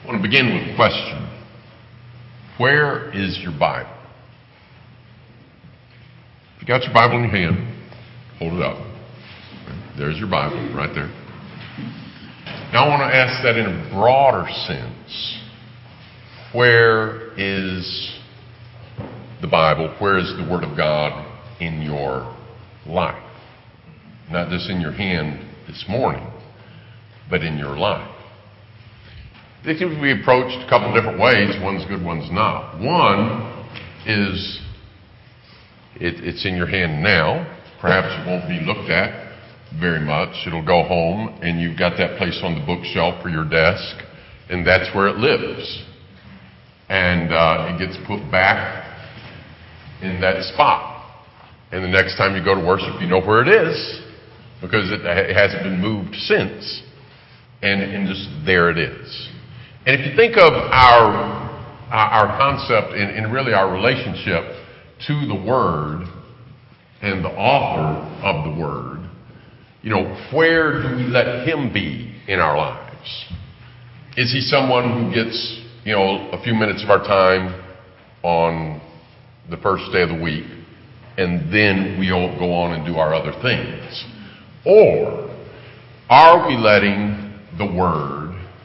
I want to begin with a question. Where is your Bible? If you got your Bible in your hand, hold it up. There's your Bible right there. Now I want to ask that in a broader sense. Where is the Bible? Where is the Word of God in your life? Not just in your hand this morning, but in your life. They can be approached a couple different ways. One's good, one's not. One is it's in your hand now. Perhaps it won't be looked at very much. It'll go home, and you've got that place on the bookshelf or your desk, and that's where it lives. And it gets put back in that spot. And the next time you go to worship, you know where it is, because it hasn't been moved since. And just there it is. And if you think of our concept and really our relationship to the Word and the author of the Word, where do we let Him be in our lives? Is He someone who gets, a few minutes of our time on the first day of the week, and then we'll go on and do our other things? Or are we letting the Word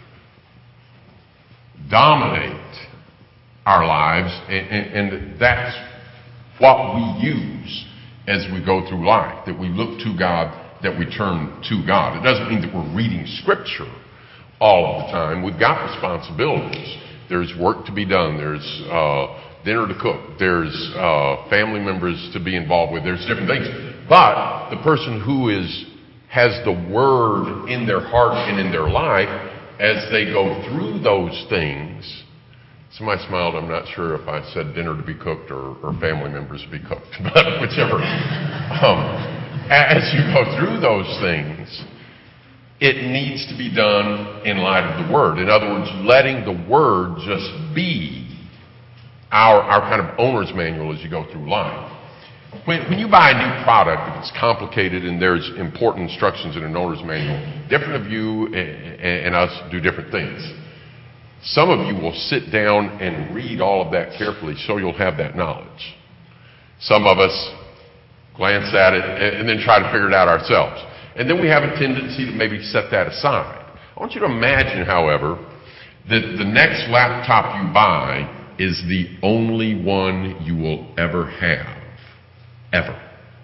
dominate our lives, and that's what we use as we go through life, that we look to God, that we turn to God? It doesn't mean that we're reading Scripture all of the time. We've got responsibilities. There's work to be done. There's dinner to cook. There's family members to be involved with. There's different things. But the person who has the Word in their heart and in their life, as they go through those things, somebody smiled. I'm not sure if I said dinner to be cooked or family members to be cooked, but whichever. As you go through those things, it needs to be done in light of the Word. In other words, letting the Word just be our kind of owner's manual as you go through life. When you buy a new product, if it's complicated and there's important instructions in an owner's manual, different of you and us do different things. Some of you will sit down and read all of that carefully so you'll have that knowledge. Some of us glance at it and then try to figure it out ourselves. And then we have a tendency to maybe set that aside. I want you to imagine, however, that the next laptop you buy is the only one you will ever have. Ever.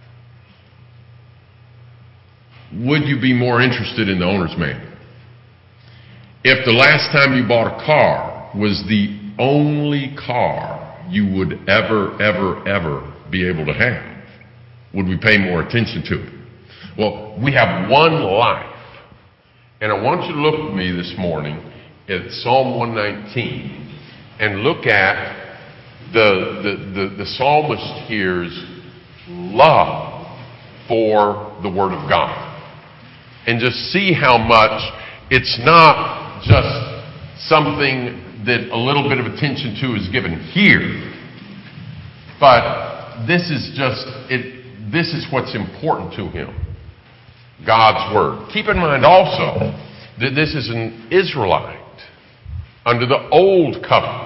Would you be more interested in the owner's manual? If the last time you bought a car was the only car you would ever be able to have, would we pay more attention to it? Well, we have one life. And I want you to look with me this morning at Psalm 119 and look at the psalmist here's love for the Word of God. And just see how much it's not just something that a little bit of attention to is given here, but this is what's important to him. God's Word. Keep in mind also that this is an Israelite under the Old Covenant.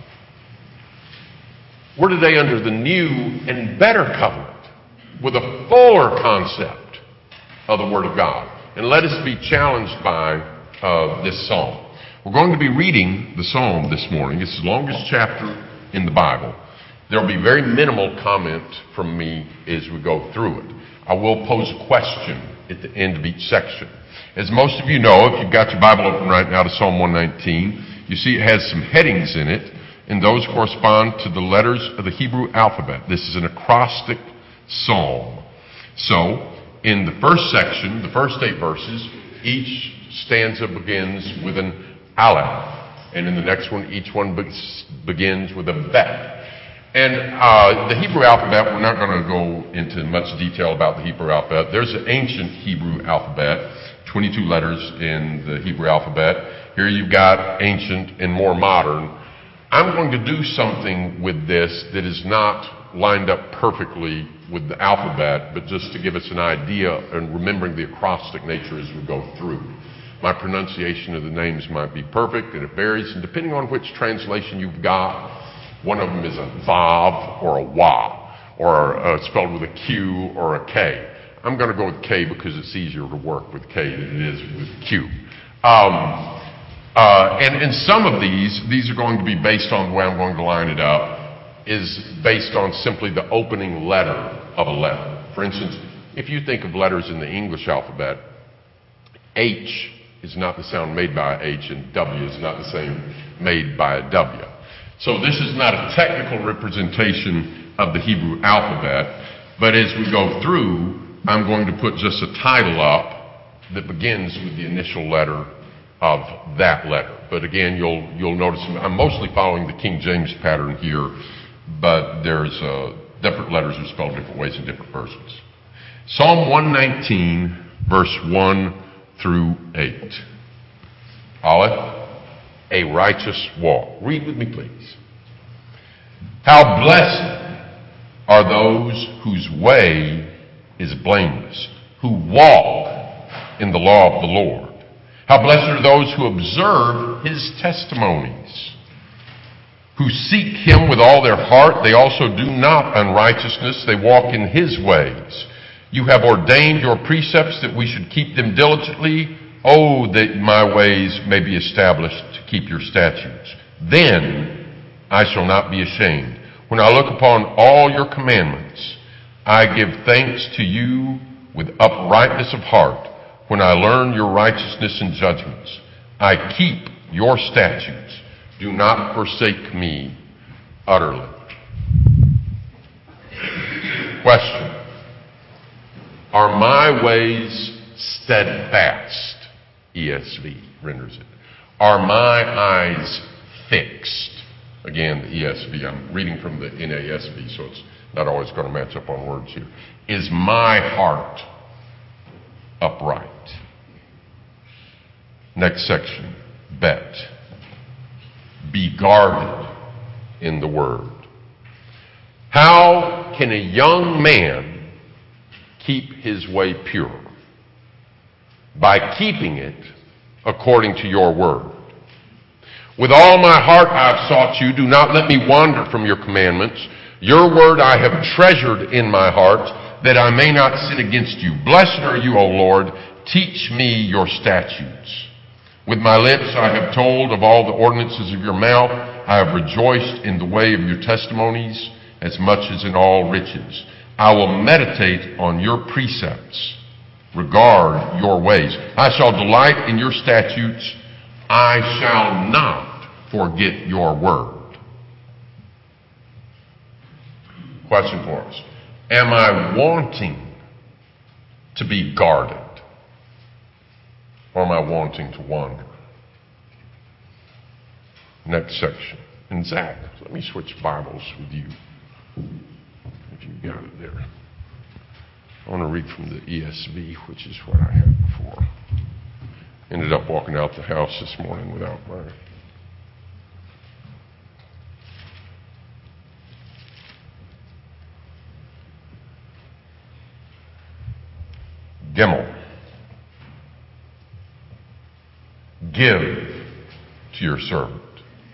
We're today under the new and better covenant with a fuller concept of the Word of God. And let us be challenged by this psalm. We're going to be reading the psalm this morning. It's the longest chapter in the Bible. There will be very minimal comment from me as we go through it. I will pose a question at the end of each section. As most of you know, if you've got your Bible open right now to Psalm 119, you see it has some headings in it, and those correspond to the letters of the Hebrew alphabet. This is an acrostic psalm. So, in the first section, the first 8 verses, each stanza begins with an aleph. And in the next one, each one begins with a bet. And the Hebrew alphabet, we're not going to go into much detail about the Hebrew alphabet. There's an ancient Hebrew alphabet, 22 letters in the Hebrew alphabet. Here you've got ancient and more modern. I'm going to do something with this that is not lined up perfectly with the alphabet, but just to give us an idea and remembering the acrostic nature as we go through. My pronunciation of the names might be perfect, and it varies. And depending on which translation you've got, one of them is a Vav or a Wa, or spelled with a Q or a K. I'm going to go with K because it's easier to work with K than it is with Q. And some of these are going to be based on the way I'm going to line it up, is based on simply the opening letter of a letter. For instance, if you think of letters in the English alphabet, H is not the sound made by a H, and W is not the same made by a W. So this is not a technical representation of the Hebrew alphabet, but as we go through, I'm going to put just a title up that begins with the initial letter of that letter. But again, you'll notice I'm mostly following the King James pattern here, but there's different letters are spelled different ways in different versions. Psalm 119, verse 1 through 8. Aleph, a righteous walk. Read with me, please. How blessed are those whose way is blameless, who walk in the law of the Lord. How blessed are those who observe his testimonies, who seek him with all their heart. They also do not unrighteousness. They walk in his ways. You have ordained your precepts that we should keep them diligently. Oh, that my ways may be established to keep your statutes. Then I shall not be ashamed. When I look upon all your commandments, I give thanks to you with uprightness of heart. When I learn your righteousness and judgments, I keep your statutes. Do not forsake me utterly. Question. Are my ways steadfast? ESV renders it. Are my eyes fixed? Again, the ESV. I'm reading from the NASB, so it's not always going to match up on words here. Is my heart upright? Next section. Bet. Be guarded in the word. How can a young man keep his way pure? By keeping it according to your word. With all my heart I have sought you. Do not let me wander from your commandments. Your word I have treasured in my heart, that I may not sin against you. Blessed are you, O Lord. Teach me your statutes. With my lips I have told of all the ordinances of your mouth. I have rejoiced in the way of your testimonies as much as in all riches. I will meditate on your precepts. Regard your ways. I shall delight in your statutes. I shall not forget your word. Question for us. Am I wanting to be guarded? Or am I wanting to wander? Next section. And Zach, let me switch Bibles with you. If you got it there. I want to read from the ESV, which is what I had before. Ended up walking out the house this morning without mine. Gimel. Give to your servant.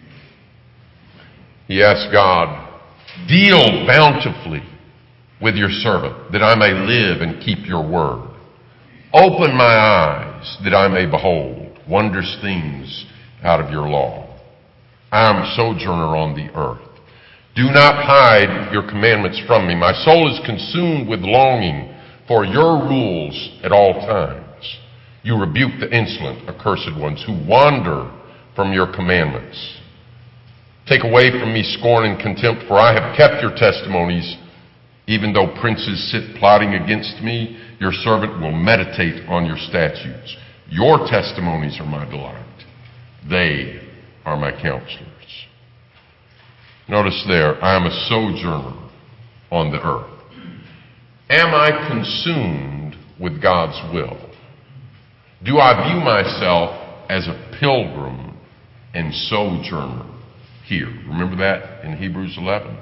He asked God, deal bountifully with your servant, that I may live and keep your word. Open my eyes, that I may behold wondrous things out of your law. I am a sojourner on the earth. Do not hide your commandments from me. My soul is consumed with longing for your rules at all times. You rebuke the insolent, accursed ones who wander from your commandments. Take away from me scorn and contempt, for I have kept your testimonies. Even though princes sit plotting against me, your servant will meditate on your statutes. Your testimonies are my delight. They are my counselors. Notice there, I am a sojourner on the earth. Am I consumed with God's will? Do I view myself as a pilgrim and sojourner here? Remember that in Hebrews 11?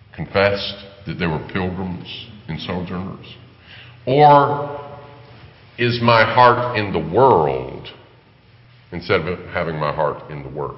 Confessed that they were pilgrims and sojourners? Or Is my heart in the world instead of having my heart in the Word?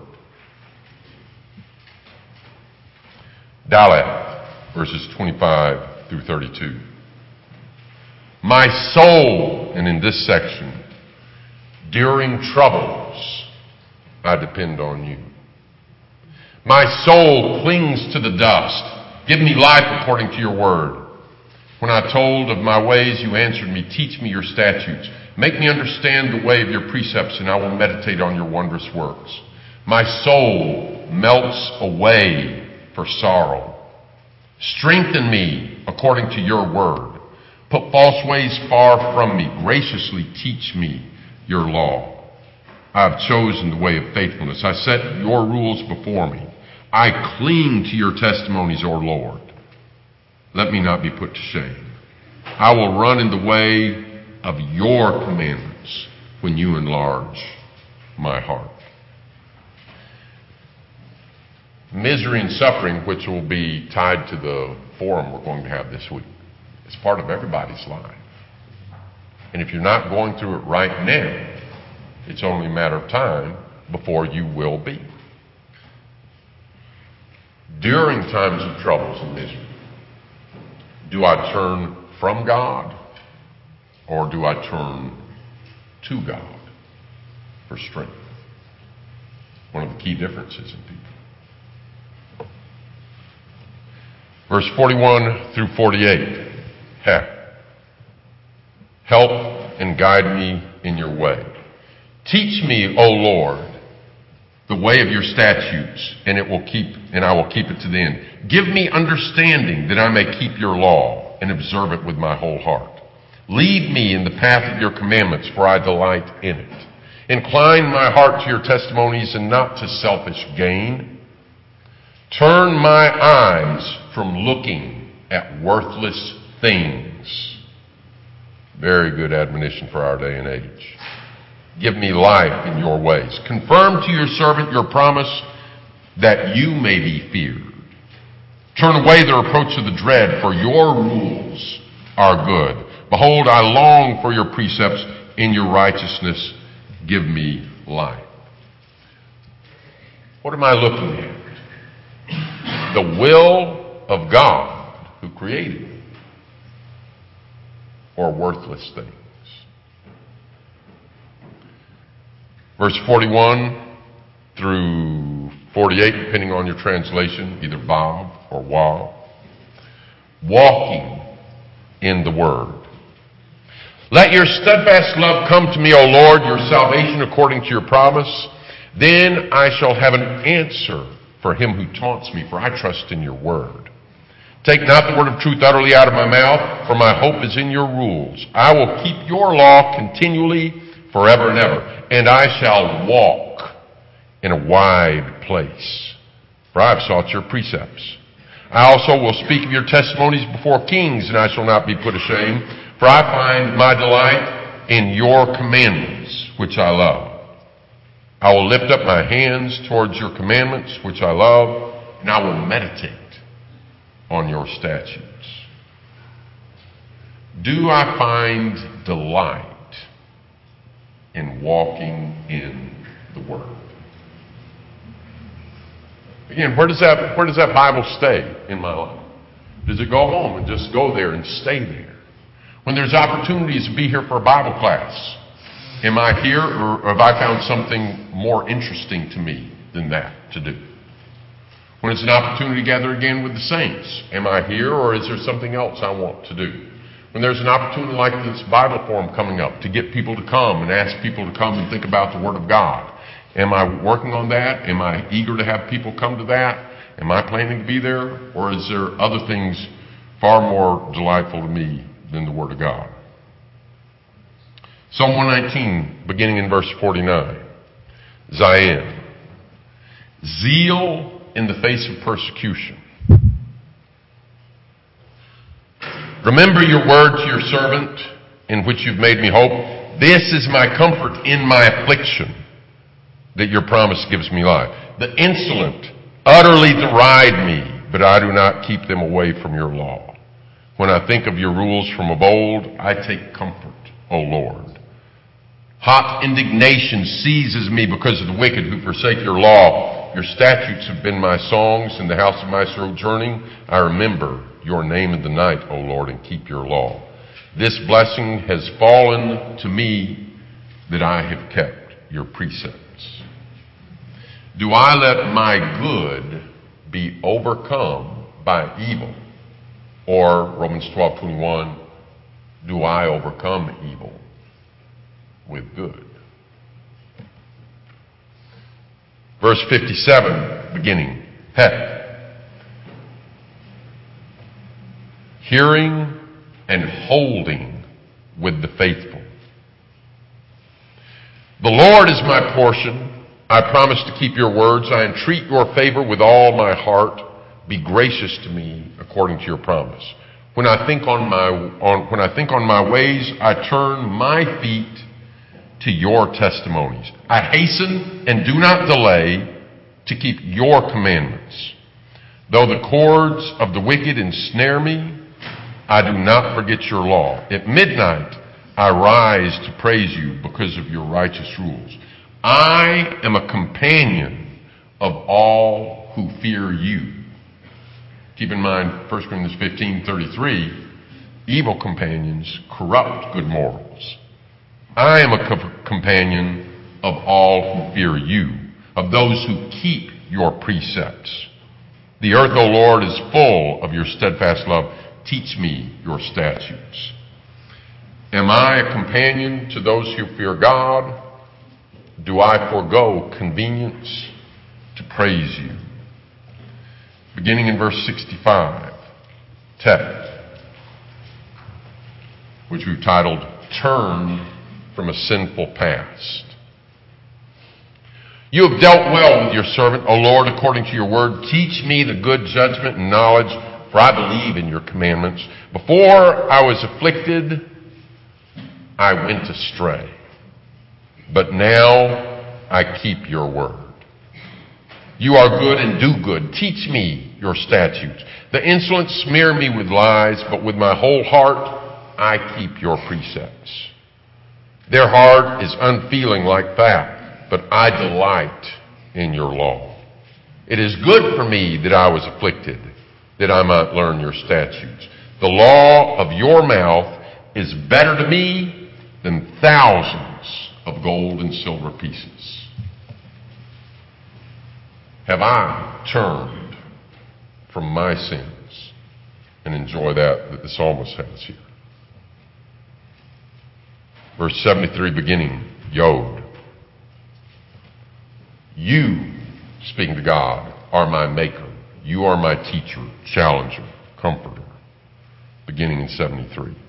Daleth, verses 25 through 32. My soul, and in this section, during troubles, I depend on you. My soul clings to the dust. Give me life according to your word. When I told of my ways, you answered me. Teach me your statutes. Make me understand the way of your precepts, and I will meditate on your wondrous works. My soul melts away for sorrow. Strengthen me according to your word. Put false ways far from me. Graciously teach me your law. I have chosen the way of faithfulness. I set your rules before me. I cling to your testimonies, O Lord. Let me not be put to shame. I will run in the way of your commandments when you enlarge my heart. Misery and suffering, which will be tied to the forum we're going to have this week, is part of everybody's life. And if you're not going through it right now, it's only a matter of time before you will be. During times of troubles and misery, do I turn from God or do I turn to God for strength? One of the key differences in people. Verse 41 through 48. Help and guide me in your way. Teach me, O Lord, the way of your statutes, and I will keep it to the end. Give me understanding that I may keep your law and observe it with my whole heart. Lead me in the path of your commandments, for I delight in it. Incline my heart to your testimonies and not to selfish gain. Turn my eyes from looking at worthless things. Very good admonition for our day and age. Give me life in your ways. Confirm to your servant your promise that you may be feared. Turn away the reproach of the dread, for your rules are good. Behold, I long for your precepts. In your righteousness, give me life. What am I looking at? The will of God who created me, or worthless things? Verse 41 through 48, depending on your translation, either Bob or Wah. Walking in the Word. Let your steadfast love come to me, O Lord, your salvation according to your promise. Then I shall have an answer for him who taunts me, for I trust in your word. Take not the word of truth utterly out of my mouth, for my hope is in your rules. I will keep your law continually, forever and ever, and I shall walk in a wide place, for I have sought your precepts. I also will speak of your testimonies before kings, and I shall not be put ashamed, for I find my delight in your commandments, which I love. I will lift up my hands towards your commandments, which I love, and I will meditate on your statutes. Do I find delight in walking in the Word? Again, where does that Bible stay in my life? Does it go home and just go there and stay there? When there's opportunities to be here for a Bible class, am I here, or have I found something more interesting to me than that to do? When it's an opportunity to gather again with the saints, am I here, or is there something else I want to do? When there's an opportunity like this Bible forum coming up to get people to come and ask people to come and think about the Word of God, am I working on that? Am I eager to have people come to that? Am I planning to be there? Or is there other things far more delightful to me than the Word of God? Psalm 119, beginning in verse 49. Zion. Zeal in the face of persecution. Remember your word to your servant, in which you've made me hope. This is my comfort in my affliction, that your promise gives me life. The insolent utterly deride me, but I do not keep them away from your law. When I think of your rules from of old, I take comfort, O Lord. Hot indignation seizes me because of the wicked who forsake your law. Your statutes have been my songs in the house of my sojourning. I remember your name in the night, O Lord, and keep your law. This blessing has fallen to me that I have kept your precepts. Do I let my good be overcome by evil? Or, Romans 12:21, do I overcome evil with good? Verse 57, beginning, hearing and holding with the faithful. The Lord is my portion. I promise to keep your words. I entreat your favor with all my heart. Be gracious to me according to your promise. When I think on my ways, I turn my feet to your testimonies. I hasten and do not delay to keep your commandments. Though the cords of the wicked ensnare me, I do not forget your law. At midnight, I rise to praise you because of your righteous rules. I am a companion of all who fear you. Keep in mind, 1 Corinthians 15:33, evil companions corrupt good morals. I am a companion of all who fear you, of those who keep your precepts. The earth, O Lord, is full of your steadfast love. Teach me your statutes. Am I a companion to those who fear God? Do I forego convenience to praise you? Beginning in verse 65, text, which we've titled, Turn from a Sinful Past. You have dealt well with your servant, O Lord, according to your word. Teach me the good judgment and knowledge, for I believe in your commandments. Before I was afflicted, I went astray. But now I keep your word. You are good and do good. Teach me your statutes. The insolent smear me with lies, but with my whole heart I keep your precepts. Their heart is unfeeling like fat, but I delight in your law. It is good for me that I was afflicted, that I might learn your statutes. The law of your mouth is better to me than thousands of gold and silver pieces. Have I turned from my sins? And enjoy that the psalmist has here. Verse 73 beginning, Yod. You, speaking to God, are my maker. You are my teacher, challenger, comforter. Beginning in 73.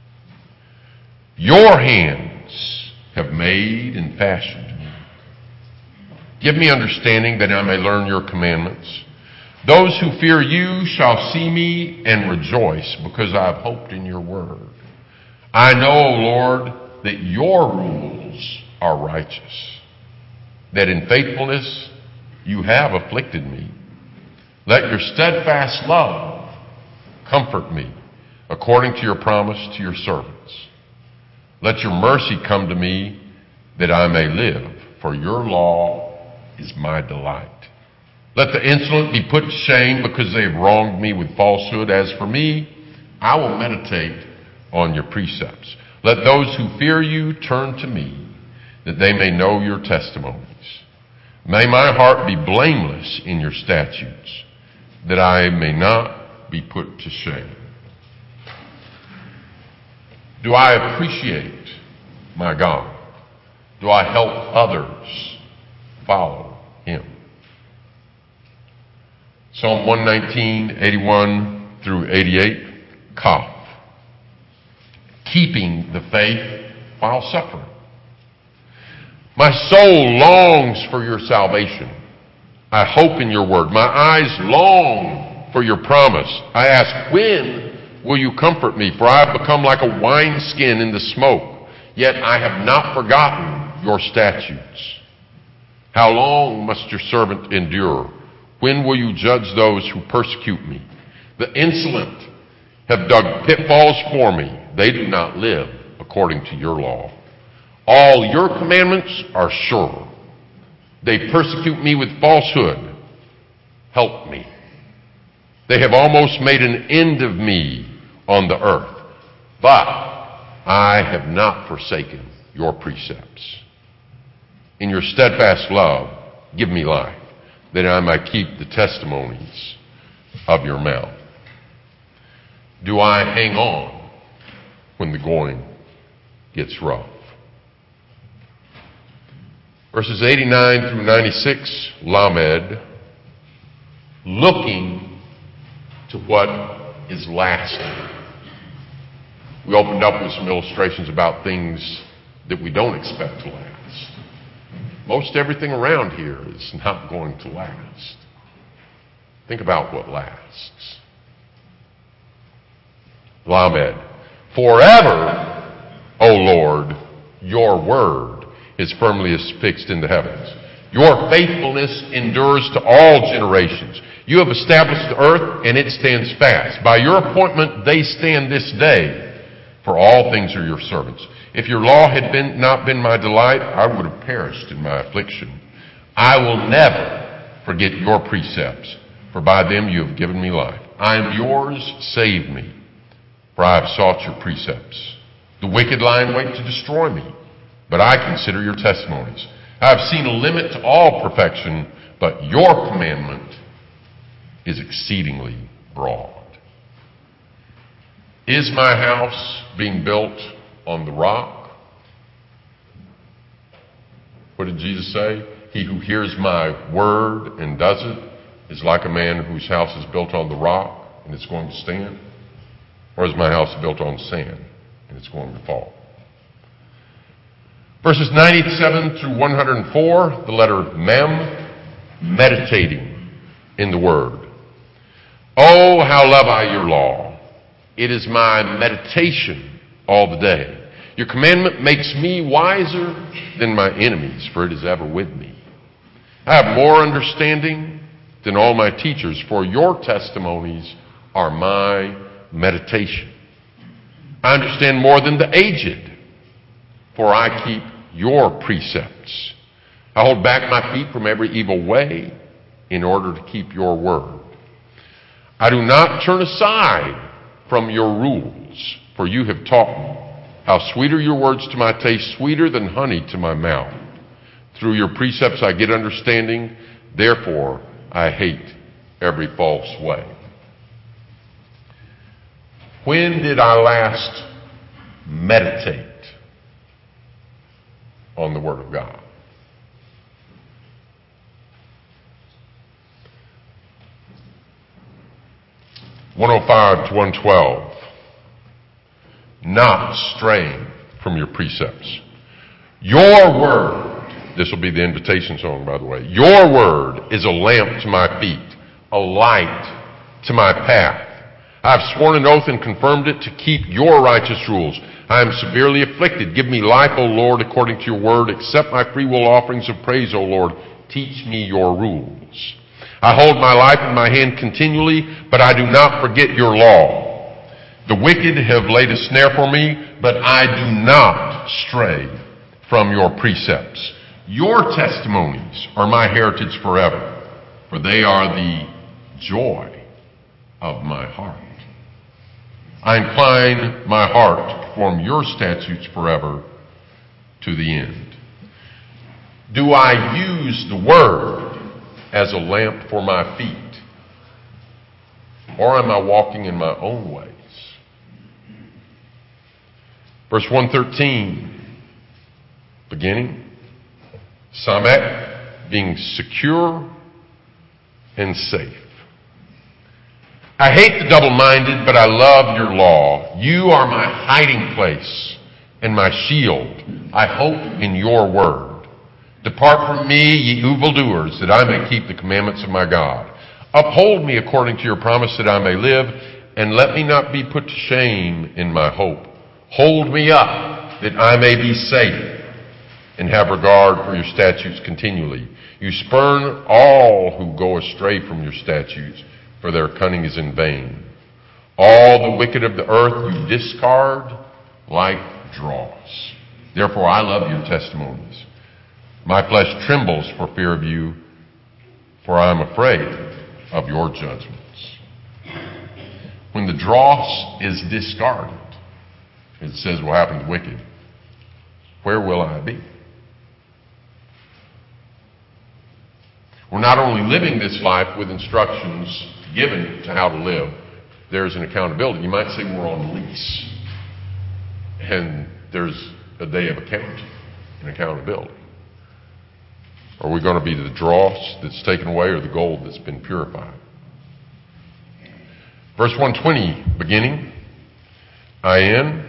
Your hands have made and fashioned me. Give me understanding that I may learn your commandments. Those who fear you shall see me and rejoice because I have hoped in your word. I know, O Lord, that your rules are righteous, that in faithfulness you have afflicted me. Let your steadfast love comfort me according to your promise to your servants. Let your mercy come to me that I may live, for your law is my delight. Let the insolent be put to shame because they have wronged me with falsehood. As for me, I will meditate on your precepts. Let those who fear you turn to me, that they may know your testimonies. May my heart be blameless in your statutes, that I may not be put to shame. Do I appreciate my God? Do I help others follow him? Psalm 119, 81 through 88, Kaf. Keeping the faith while suffering. My soul longs for your salvation. I hope in your word. My eyes long for your promise. I ask, when will you comfort me? For I have become like a wineskin in the smoke, yet I have not forgotten your statutes. How long must your servant endure? When will you judge those who persecute me? The insolent have dug pitfalls for me. They do not live according to your law. All your commandments are sure. They persecute me with falsehood. Help me. They have almost made an end of me on the earth. But I have not forsaken your precepts. In your steadfast love, give me life, that I might keep the testimonies of your mouth. Do I hang on when the going gets rough? Verses 89 through 96, Lamed, looking to what is lasting. We opened up with some illustrations about things that we don't expect to last. Most everything around here is not going to last. Think about what lasts. Lamed, forever, O Lord, your word is firmly fixed in the heavens. Your faithfulness endures to all generations. You have established the earth, and it stands fast. By your appointment, they stand this day. For all things are your servants. If your law had not been my delight, I would have perished in my affliction. I will never forget your precepts, for by them you have given me life. I am yours, save me, for I have sought your precepts. The wicked lie in wait to destroy me, but I consider your testimonies. I have seen a limit to all perfection, but your commandment is exceedingly broad. Is my house being built on the rock? What did Jesus say? He who hears my word and does it is like a man whose house is built on the rock and it's going to stand. Or is my house built on sand and it's going to fall? Verses 97 through 104, the letter Mem, meditating in the word. Oh, how love I your law. It is my meditation all the day. Your commandment makes me wiser than my enemies, for it is ever with me. I have more understanding than all my teachers, for your testimonies are my meditation. I understand more than the aged, for I keep your precepts. I hold back my feet from every evil way in order to keep your word. I do not turn aside from your rules, for you have taught me. How sweet are your words to my taste, sweeter than honey to my mouth. Through your precepts I get understanding, therefore I hate every false way. When did I last meditate on the Word of God? (105 to 112). Not straying from your precepts. Your word, this will be the invitation song, by the way. Your word is a lamp to my feet, a light to my path. I have sworn an oath and confirmed it to keep your righteous rules. I am severely afflicted. Give me life, O Lord, according to your word. Accept my freewill offerings of praise, O Lord. Teach me your rules. I hold my life in my hand continually, but I do not forget your law. The wicked have laid a snare for me, but I do not stray from your precepts. Your testimonies are my heritage forever, for they are the joy of my heart. I incline my heart to perform your statutes forever to the end. Do I use the word as a lamp for my feet? Or am I walking in my own ways? Verse 113, beginning, Samek, being secure and safe. I hate the double-minded, but I love your law. You are my hiding place and my shield. I hope in your word. Depart from me, ye evildoers, that I may keep the commandments of my God. Uphold me according to your promise that I may live, and let me not be put to shame in my hope. Hold me up that I may be safe and have regard for your statutes continually. You spurn all who go astray from your statutes, for their cunning is in vain. All the wicked of the earth you discard like dross. Therefore I love your testimonies. My flesh trembles for fear of you, for I am afraid of your judgments. When the dross is discarded, it says will happen to the wicked, where will I be? We're not only living this life with instructions given to how to live, there's an accountability. You might say we're on lease, and there's a day of accounting and accountability. Are we going to be the dross that's taken away or the gold that's been purified? Verse 120, beginning, in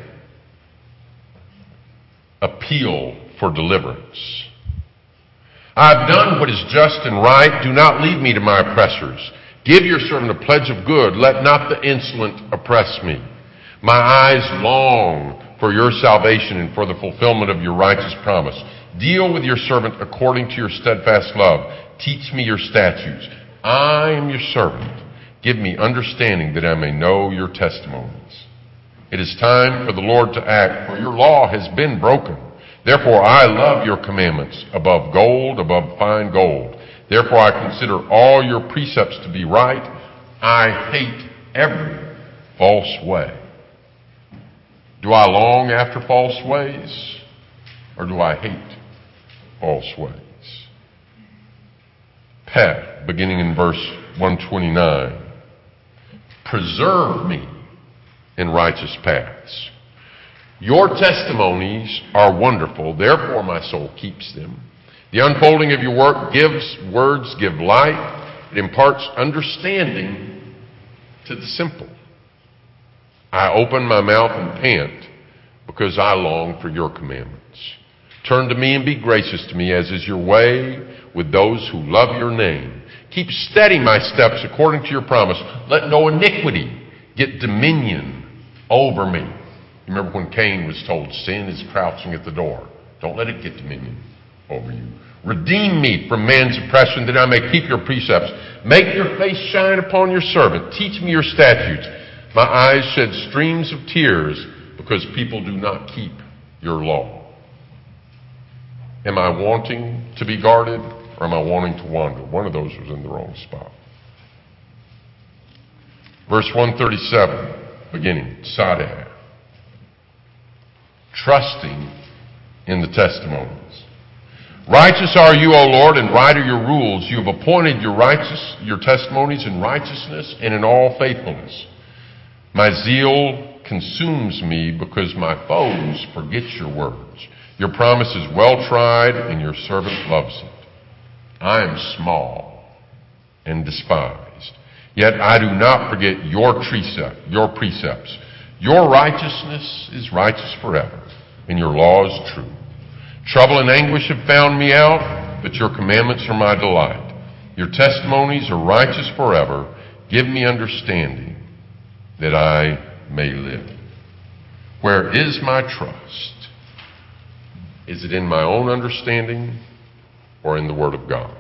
appeal for deliverance. I have done what is just and right. Do not lead me to my oppressors. Give your servant a pledge of good. Let not the insolent oppress me. My eyes long for your salvation and for the fulfillment of your righteous promise. Deal with your servant according to your steadfast love. Teach me your statutes. I am your servant. Give me understanding that I may know your testimonies. It is time for the Lord to act, for your law has been broken. Therefore I love your commandments above gold, above fine gold. Therefore I consider all your precepts to be right. I hate every false way. Do I long after false ways, or do I hate false ways? Beginning in verse 129. Preserve me in righteous paths. Your testimonies are wonderful, therefore my soul keeps them. The unfolding of your words give light. It imparts understanding to the simple. I open my mouth and pant because I long for your commandments. Turn to me and be gracious to me, as is your way with those who love your name. Keep steady my steps according to your promise. Let no iniquity get dominion over me. You remember when Cain was told, sin is crouching at the door. Don't let it get dominion over you. Redeem me from man's oppression, that I may keep your precepts. Make your face shine upon your servant. Teach me your statutes. My eyes shed streams of tears because people do not keep your law. Am I wanting to be guarded, or am I wanting to wander? One of those was in the wrong spot. Verse 137, beginning, Sadeh. Trusting in the testimonies. Righteous are you, O Lord, and right are your rules. You have appointed your testimonies in righteousness and in all faithfulness. My zeal consumes me because my foes forget your words. Your promise is well tried, and your servant loves it. I am small and despised, yet I do not forget your precepts. Your righteousness is righteous forever, and your law is true. Trouble and anguish have found me out, but your commandments are my delight. Your testimonies are righteous forever. Give me understanding that I may live. Where is my trust? Is it in my own understanding or in the Word of God?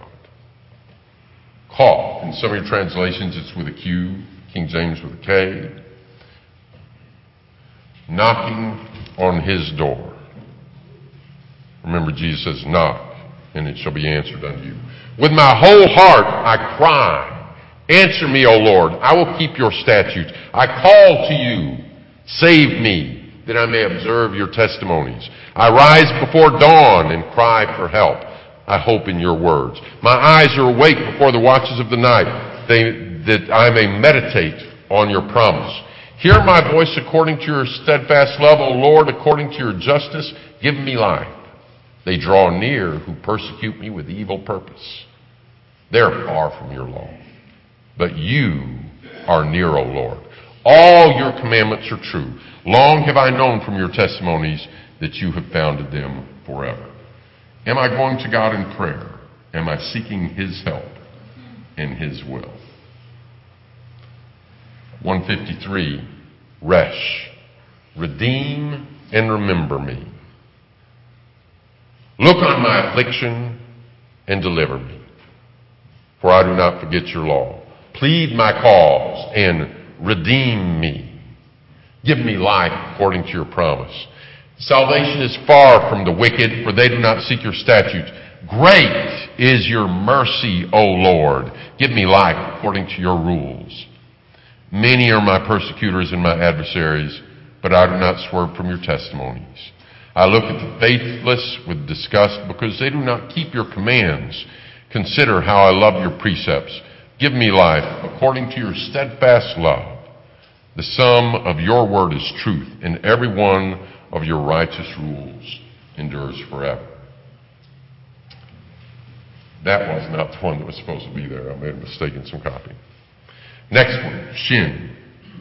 Call. In some of your translations, it's with a Q. King James with a K. Knocking on his door. Remember, Jesus says, knock, and it shall be answered unto you. With my whole heart I cry. Answer me, O Lord. I will keep your statutes. I call to you. Save me, that I may observe your testimonies. I rise before dawn and cry for help. I hope in your words. My eyes are awake before the watches of the night, that I may meditate on your promise. Hear my voice according to your steadfast love, O Lord, according to your justice. Give me life. They draw near who persecute me with evil purpose. They're far from your law, but you are near, O Lord. All your commandments are true. Long have I known from your testimonies that you have founded them forever. Am I going to God in prayer? Am I seeking his help in his will? 153, Resh. Redeem and remember me. Look on my affliction and deliver me, for I do not forget your law. Plead my cause and redeem me. Give me life according to your promise. Salvation is far from the wicked, for they do not seek your statutes. Great is your mercy, O Lord. Give me life according to your rules. Many are my persecutors and my adversaries, but I do not swerve from your testimonies. I look at the faithless with disgust because they do not keep your commands. Consider how I love your precepts. Give me life according to your steadfast love. The sum of your word is truth, and every one of your righteous rules endures forever. That was not the one that was supposed to be there. I made a mistake in some copy. Next one, Shin.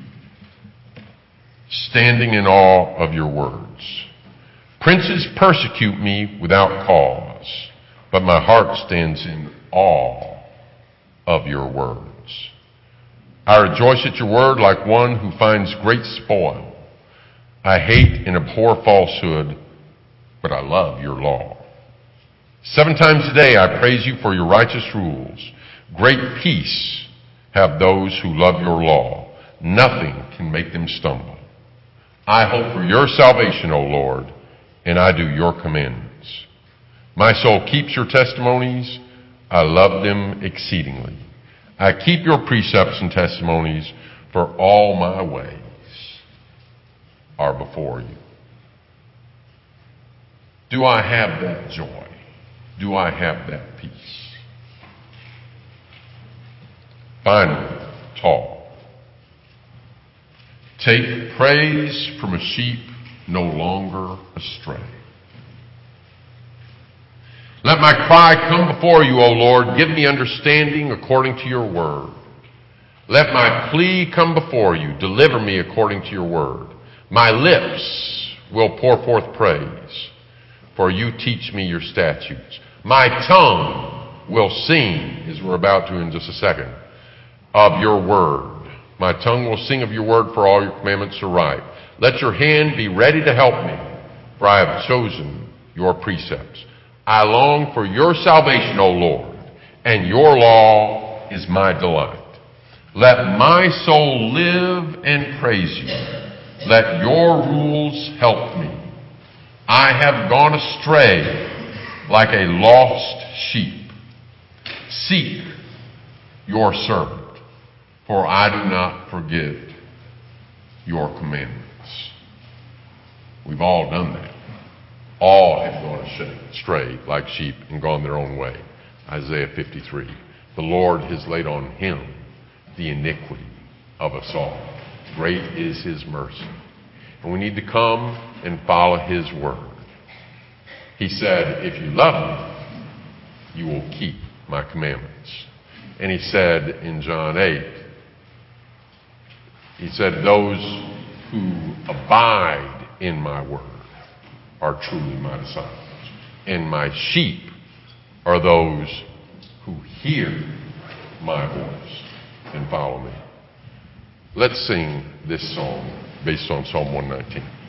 Standing in awe of your words. Princes persecute me without cause, but my heart stands in awe of your words. I rejoice at your word like one who finds great spoil. I hate and abhor falsehood, but I love your law. 7 times a day I praise you for your righteous rules. Great peace have those who love your law. Nothing can make them stumble. I hope for your salvation, O Lord, and I do your commandments. My soul keeps your testimonies. I love them exceedingly. I keep your precepts and testimonies, for all my ways are before you. Do I have that joy? Do I have that peace? Finally, tall. Take praise from a sheep no longer astray. Let my cry come before you, O Lord. Give me understanding according to your word. Let my plea come before you. Deliver me according to your word. My lips will pour forth praise, for you teach me your statutes. My tongue will sing, as we're about to in just a second, of your word. My tongue will sing of your word, for all your commandments are right. Let your hand be ready to help me, for I have chosen your precepts. I long for your salvation, O Lord, and your law is my delight. Let my soul live and praise you. Let your rules help me. I have gone astray like a lost sheep. Seek your servant, for I do not forget your commandments. We've all done that. All have gone astray like sheep and gone their own way. Isaiah 53. The Lord has laid on him the iniquity of us all. Great is his mercy. And we need to come and follow his word. He said, if you love me, you will keep my commandments. And he said in John 8, he said, those who abide in my word are truly my disciples. And my sheep are those who hear my voice and follow me. Let's sing this song based on Psalm 119.